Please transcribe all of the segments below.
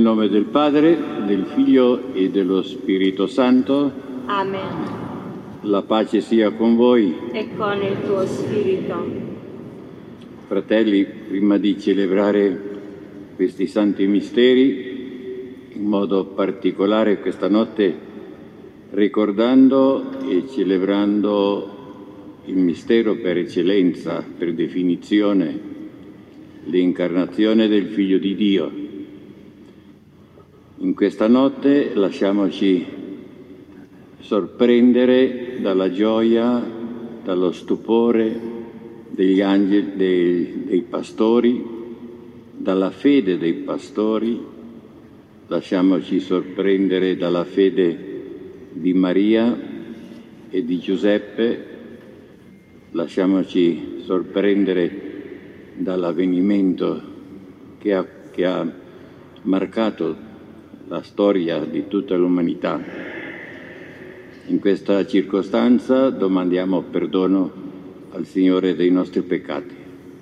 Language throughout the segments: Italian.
nome del Padre, del Figlio e dello Spirito Santo. Amen. La pace sia con voi. E con il tuo spirito. Fratelli, prima di celebrare questi santi misteri, in modo particolare questa notte, ricordando e celebrando il mistero per eccellenza, per definizione, l'incarnazione del Figlio di Dio. In questa notte lasciamoci sorprendere dalla gioia, dallo stupore degli angeli, dei pastori, dalla fede dei pastori. Lasciamoci sorprendere dalla fede di Maria e di Giuseppe. Lasciamoci sorprendere dall'avvenimento che ha marcato la storia di tutta l'umanità. In questa circostanza domandiamo perdono al Signore dei nostri peccati.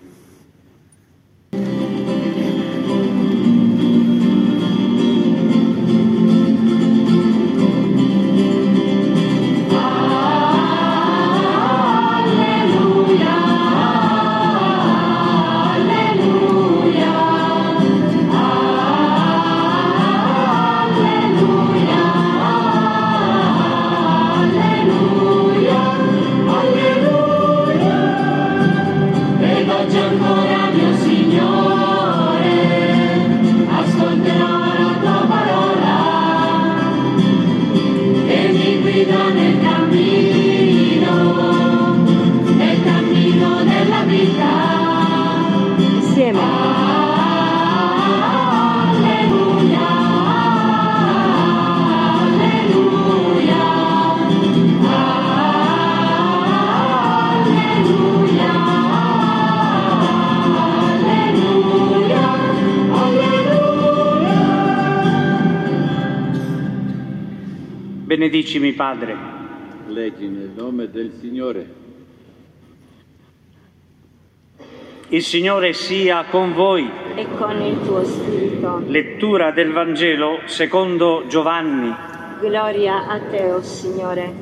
Benedicimi, Padre. Leggi nel nome del Signore. Il Signore sia con voi. E con il tuo spirito. Lettura del Vangelo secondo Giovanni. Gloria a te, o Signore.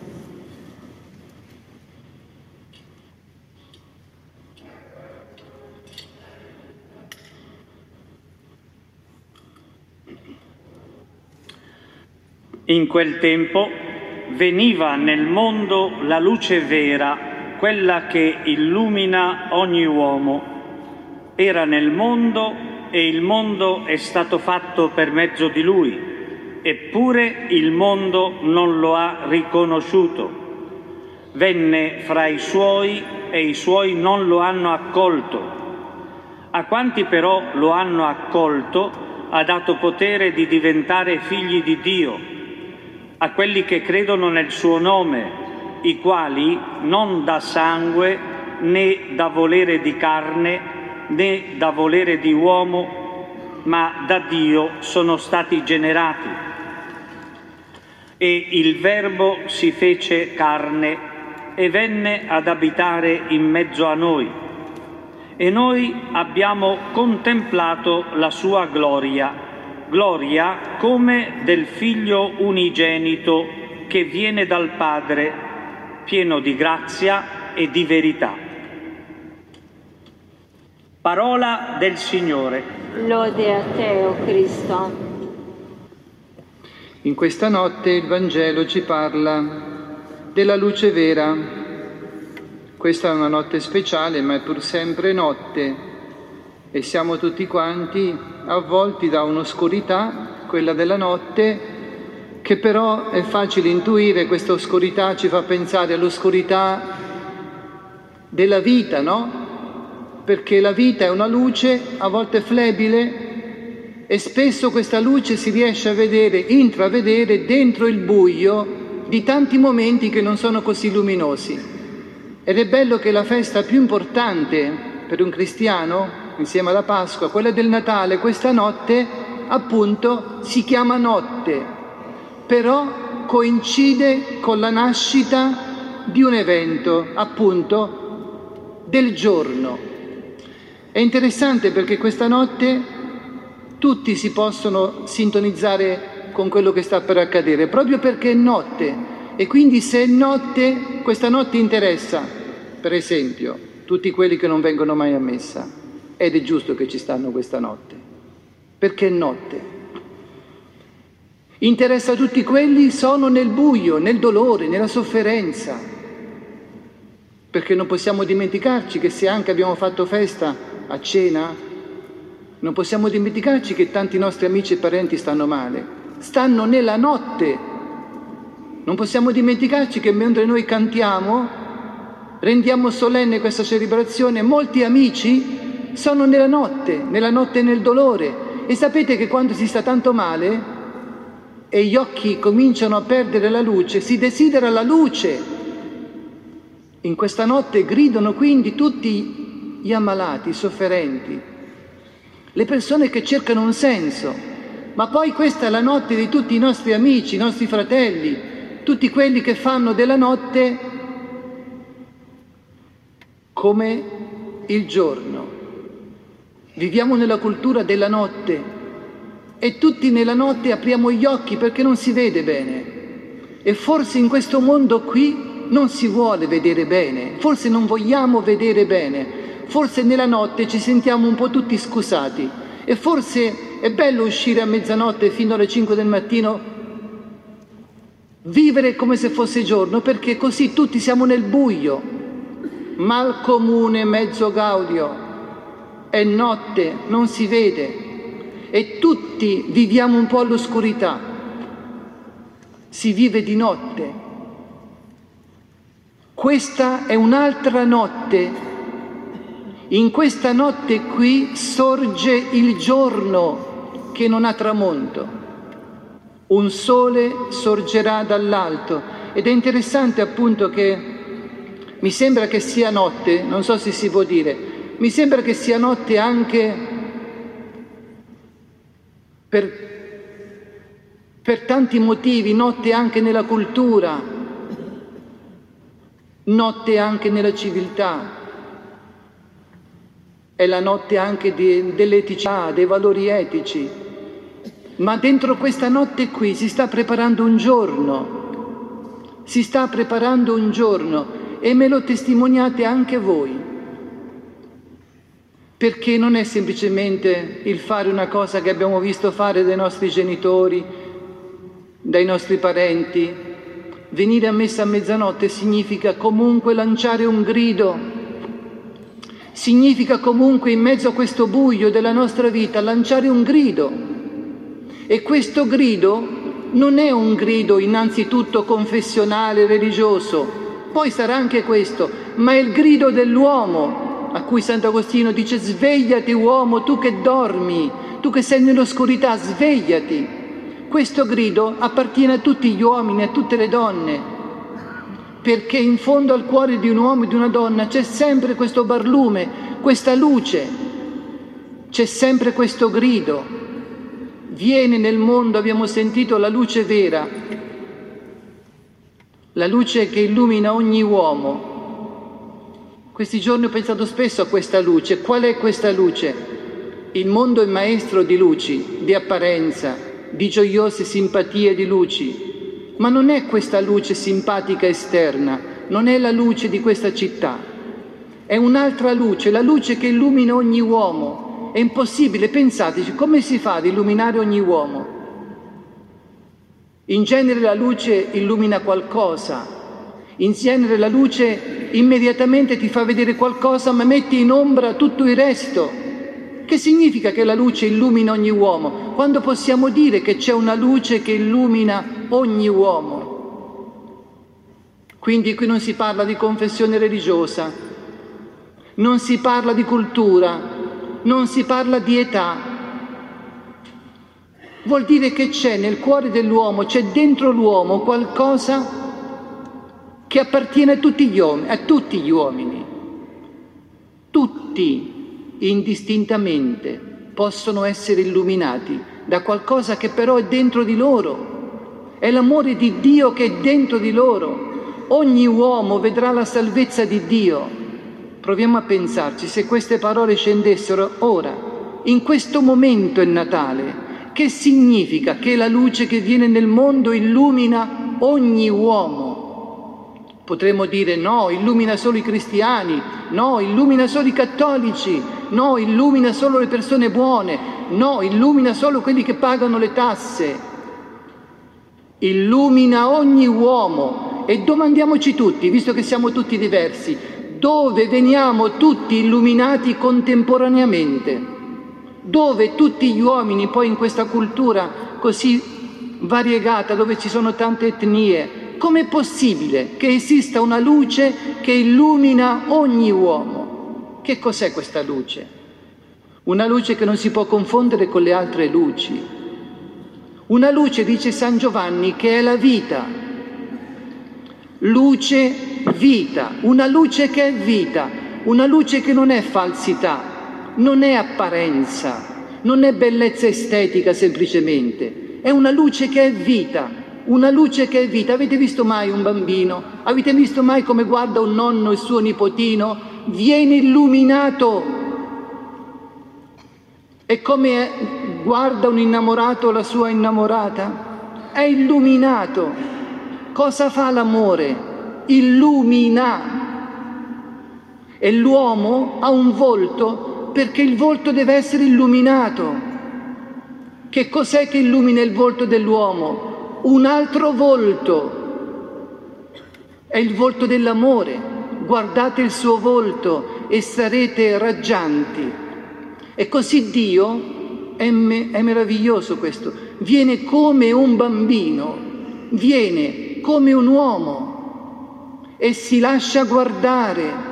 In quel tempo veniva nel mondo la luce vera, quella che illumina ogni uomo. Era nel mondo e il mondo è stato fatto per mezzo di lui, eppure il mondo non lo ha riconosciuto. Venne fra i suoi e i suoi non lo hanno accolto. A quanti però lo hanno accolto ha dato potere di diventare figli di Dio, a quelli che credono nel suo nome, i quali non da sangue, né da volere di carne, né da volere di uomo, ma da Dio sono stati generati. E il Verbo si fece carne e venne ad abitare in mezzo a noi. E noi abbiamo contemplato la sua gloria come del Figlio unigenito che viene dal Padre, pieno di grazia e di verità. Parola del Signore. Lode a te, o Cristo. In questa notte il Vangelo ci parla della luce vera. Questa è una notte speciale, ma è pur sempre notte. E siamo tutti quanti avvolti da un'oscurità, quella della notte, che però è facile intuire. Questa oscurità ci fa pensare all'oscurità della vita, no? Perché la vita è una luce, a volte flebile, e spesso questa luce si riesce a vedere, intravedere dentro il buio di tanti momenti che non sono così luminosi. Ed è bello che la festa più importante per un cristiano, insieme alla Pasqua, quella del Natale, questa notte appunto si chiama notte, però coincide con la nascita di un evento, appunto del giorno. È interessante perché questa notte tutti si possono sintonizzare con quello che sta per accadere, proprio perché è notte. E quindi se è notte, questa notte interessa, per esempio, tutti quelli che non vengono mai a messa. Ed è giusto che ci stanno questa notte, perché è notte. Interessa tutti quelli che sono nel buio, nel dolore, nella sofferenza, perché non possiamo dimenticarci che se anche abbiamo fatto festa a cena, non possiamo dimenticarci che tanti nostri amici e parenti stanno male, stanno nella notte. Non possiamo dimenticarci che mentre noi cantiamo, rendiamo solenne questa celebrazione, molti amici sono nella notte nel dolore. E sapete che quando si sta tanto male e gli occhi cominciano a perdere la luce, si desidera la luce. In questa notte gridano quindi tutti gli ammalati, i sofferenti, le persone che cercano un senso. Ma poi questa è la notte di tutti i nostri amici, i nostri fratelli, tutti quelli che fanno della notte come il giorno. Viviamo nella cultura della notte e tutti nella notte apriamo gli occhi perché non si vede bene. E forse in questo mondo qui non si vuole vedere bene, forse non vogliamo vedere bene, forse nella notte ci sentiamo un po' tutti scusati e forse è bello uscire a mezzanotte fino alle 5 del mattino, vivere come se fosse giorno, perché così tutti siamo nel buio. Mal comune mezzo gaudio, è notte, non si vede. E tutti viviamo un po' all'oscurità, si vive di notte. Questa è un'altra notte. In questa notte qui sorge il giorno che non ha tramonto. Un sole sorgerà dall'alto. Ed è interessante appunto che mi sembra che sia notte, non so se si può dire, mi sembra che sia notte anche per tanti motivi, notte anche nella cultura, notte anche nella civiltà, è la notte anche dell'eticità, dei valori etici, ma dentro questa notte qui si sta preparando un giorno, e me lo testimoniate anche voi. Perché non è semplicemente il fare una cosa che abbiamo visto fare dai nostri genitori, dai nostri parenti. Venire a messa a mezzanotte significa comunque lanciare un grido, significa comunque in mezzo a questo buio della nostra vita lanciare un grido. E questo grido non è un grido innanzitutto confessionale, religioso, poi sarà anche questo, ma è il grido dell'uomo, a cui Sant'Agostino dice: svegliati uomo, tu che dormi, tu che sei nell'oscurità, svegliati. Questo grido appartiene a tutti gli uomini, a tutte le donne, perché in fondo al cuore di un uomo e di una donna c'è sempre questo barlume, questa luce, c'è sempre questo grido. Viene nel mondo, abbiamo sentito, la luce vera, la luce che illumina ogni uomo. Questi giorni ho pensato spesso a questa luce. Qual è questa luce? Il mondo è maestro di luci, di apparenza, di gioiose simpatie di luci. Ma non è questa luce simpatica esterna, non è la luce di questa città. È un'altra luce, la luce che illumina ogni uomo. È impossibile, pensateci, come si fa ad illuminare ogni uomo? In genere la luce illumina qualcosa. In genere la luce immediatamente ti fa vedere qualcosa, ma metti in ombra tutto il resto. Che significa che la luce illumina ogni uomo? Quando possiamo dire che c'è una luce che illumina ogni uomo? Quindi qui non si parla di confessione religiosa, non si parla di cultura, non si parla di età. Vuol dire che c'è nel cuore dell'uomo, c'è dentro l'uomo qualcosa che appartiene a tutti gli uomini. Tutti, indistintamente, possono essere illuminati da qualcosa che però è dentro di loro. È l'amore di Dio che è dentro di loro. Ogni uomo vedrà la salvezza di Dio. Proviamo a pensarci, se queste parole scendessero ora in questo momento è Natale. Che significa? Che la luce che viene nel mondo illumina ogni uomo. Potremmo dire no, illumina solo i cristiani, no, illumina solo i cattolici, no, illumina solo le persone buone, no, illumina solo quelli che pagano le tasse. Illumina ogni uomo. E domandiamoci tutti, visto che siamo tutti diversi, dove veniamo tutti illuminati contemporaneamente? Dove tutti gli uomini, poi in questa cultura così variegata, dove ci sono tante etnie, com'è possibile che esista una luce che illumina ogni uomo? Che cos'è questa luce? Una luce che non si può confondere con le altre luci. Una luce, dice San Giovanni, che è la vita. Luce, vita. Una luce che è vita. Una luce che non è falsità. Non è apparenza, non è bellezza estetica semplicemente, è una luce che è vita, una luce che è vita. Avete visto mai un bambino? Avete visto mai come guarda un nonno il suo nipotino? Viene illuminato. E come guarda un innamorato la sua innamorata? È illuminato. Cosa fa l'amore? Illumina. E l'uomo ha un volto perché il volto deve essere illuminato. Che cos'è che illumina il volto dell'uomo? Un altro volto. È il volto dell'amore. Guardate il suo volto e sarete raggianti. E così Dio, è meraviglioso questo, viene come un bambino, viene come un uomo e si lascia guardare.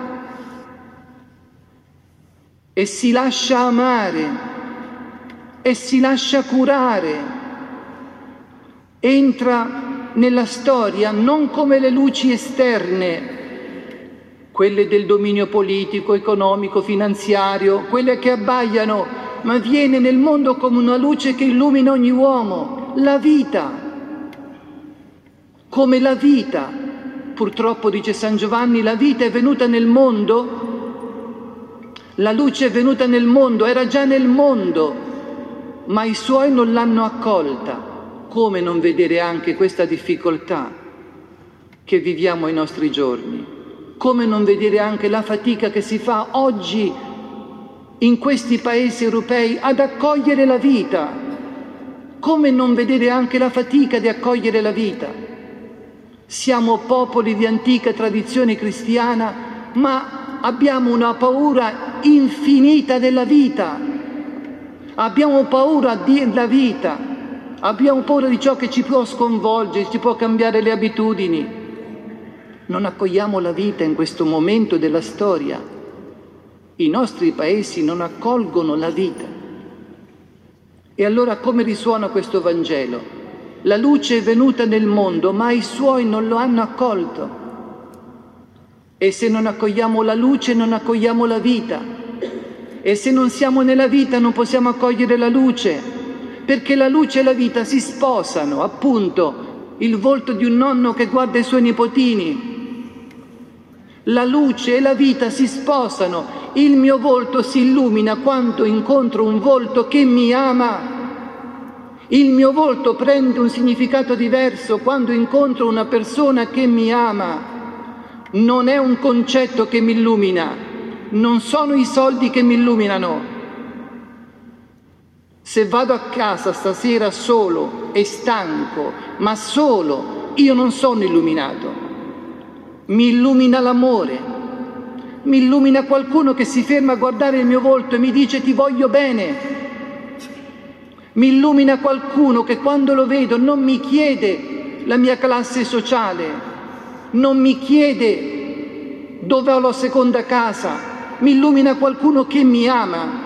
E si lascia amare, e si lascia curare. Entra nella storia non come le luci esterne, quelle del dominio politico, economico, finanziario, quelle che abbaiano, ma viene nel mondo come una luce che illumina ogni uomo, la vita. Come la vita. Purtroppo, dice San Giovanni, la vita è venuta nel mondo. La luce è venuta nel mondo, era già nel mondo, ma i suoi non l'hanno accolta. Come non vedere anche questa difficoltà che viviamo ai nostri giorni? Come non vedere anche la fatica che si fa oggi in questi paesi europei ad accogliere la vita? Come non vedere anche la fatica di accogliere la vita? Siamo popoli di antica tradizione cristiana, ma abbiamo una paura infinita della vita, abbiamo paura della vita, abbiamo paura di ciò che ci può sconvolgere, ci può cambiare le abitudini. Non accogliamo la vita in questo momento della storia. I nostri paesi non accolgono la vita. E allora come risuona questo Vangelo? La luce è venuta nel mondo, ma i suoi non lo hanno accolto. E se non accogliamo la luce, non accogliamo la vita. E se non siamo nella vita, non possiamo accogliere la luce, perché la luce e la vita si sposano, appunto, il volto di un nonno che guarda i suoi nipotini. La luce e la vita si sposano, il mio volto si illumina quando incontro un volto che mi ama. Il mio volto prende un significato diverso quando incontro una persona che mi ama. Non è un concetto che mi illumina, non sono i soldi che mi illuminano. Se vado a casa stasera solo e stanco, ma solo, io non sono illuminato. Mi illumina l'amore, mi illumina qualcuno che si ferma a guardare il mio volto e mi dice ti voglio bene. Mi illumina qualcuno che quando lo vedo non mi chiede la mia classe sociale, non mi chiede dove ho la seconda casa, mi illumina qualcuno che mi ama.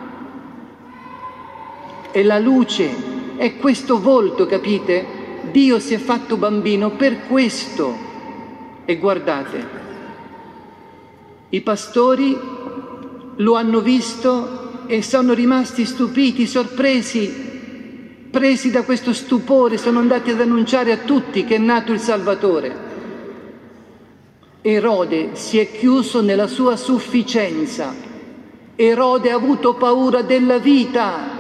E la luce è questo volto, capite? Dio si è fatto bambino per questo. E guardate, i pastori lo hanno visto e sono rimasti stupiti, sorpresi, presi da questo stupore, sono andati ad annunciare a tutti che è nato il Salvatore. Erode si è chiuso nella sua sufficienza Erode ha avuto paura della vita,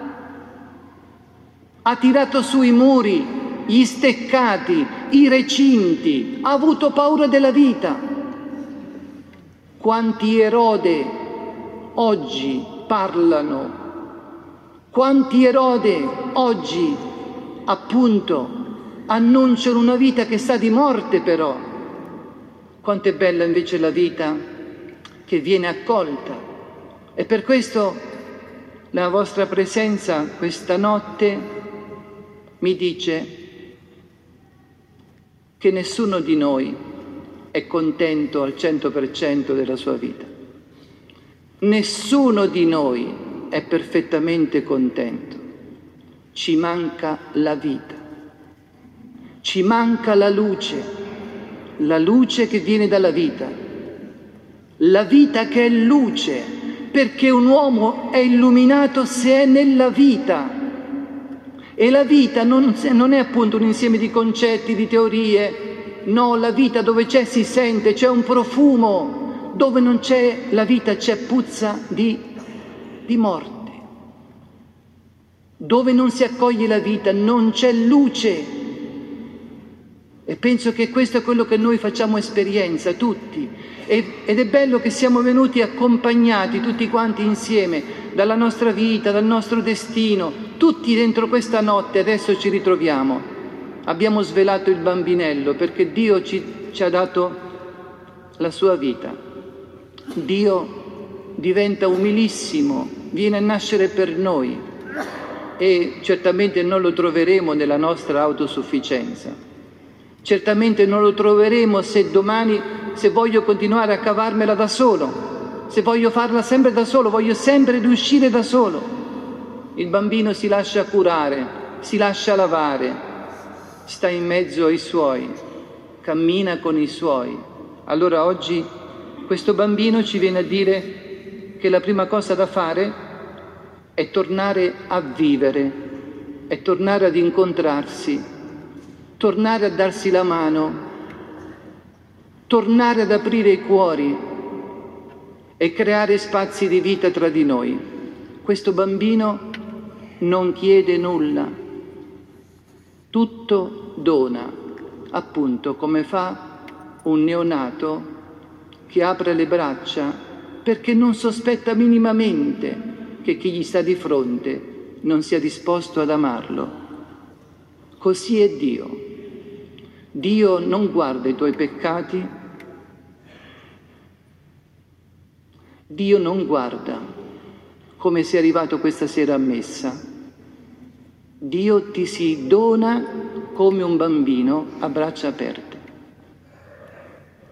ha tirato sui muri, gli steccati, i recinti, ha avuto paura della vita. Quanti Erode oggi parlano, quanti Erode oggi appunto annunciano una vita che sa di morte però. Quanto è bella invece la vita che viene accolta. E per questo la vostra presenza questa notte mi dice che nessuno di noi è contento al 100% della sua vita. Nessuno di noi è perfettamente contento. Ci manca la vita, ci manca la luce che viene dalla vita, la vita che è luce, perché un uomo è illuminato se è nella vita. E la vita non è appunto un insieme di concetti, di teorie, no, la vita dove c'è si sente, c'è un profumo, dove non c'è la vita c'è puzza di morte. Dove non si accoglie la vita non c'è luce. E penso che questo è quello che noi facciamo esperienza, tutti. Ed è bello che siamo venuti accompagnati tutti quanti insieme dalla nostra vita, dal nostro destino, tutti dentro questa notte, adesso ci ritroviamo. Abbiamo svelato il bambinello perché Dio ci ha dato la sua vita. Dio diventa umilissimo, viene a nascere per noi e certamente non lo troveremo nella nostra autosufficienza. Certamente non lo troveremo se domani, se voglio continuare a cavarmela da solo, se voglio farla sempre da solo, voglio sempre riuscire da solo. Il bambino si lascia curare, si lascia lavare, sta in mezzo ai suoi, cammina con i suoi. Allora oggi questo bambino ci viene a dire che la prima cosa da fare è tornare a vivere, è tornare ad incontrarsi, tornare a darsi la mano, tornare ad aprire i cuori e creare spazi di vita tra di noi. Questo bambino non chiede nulla, tutto dona, appunto come fa un neonato che apre le braccia perché non sospetta minimamente che chi gli sta di fronte non sia disposto ad amarlo. Così è Dio. Dio non guarda i tuoi peccati, Dio non guarda come sei arrivato questa sera a messa. Dio ti si dona come un bambino a braccia aperte.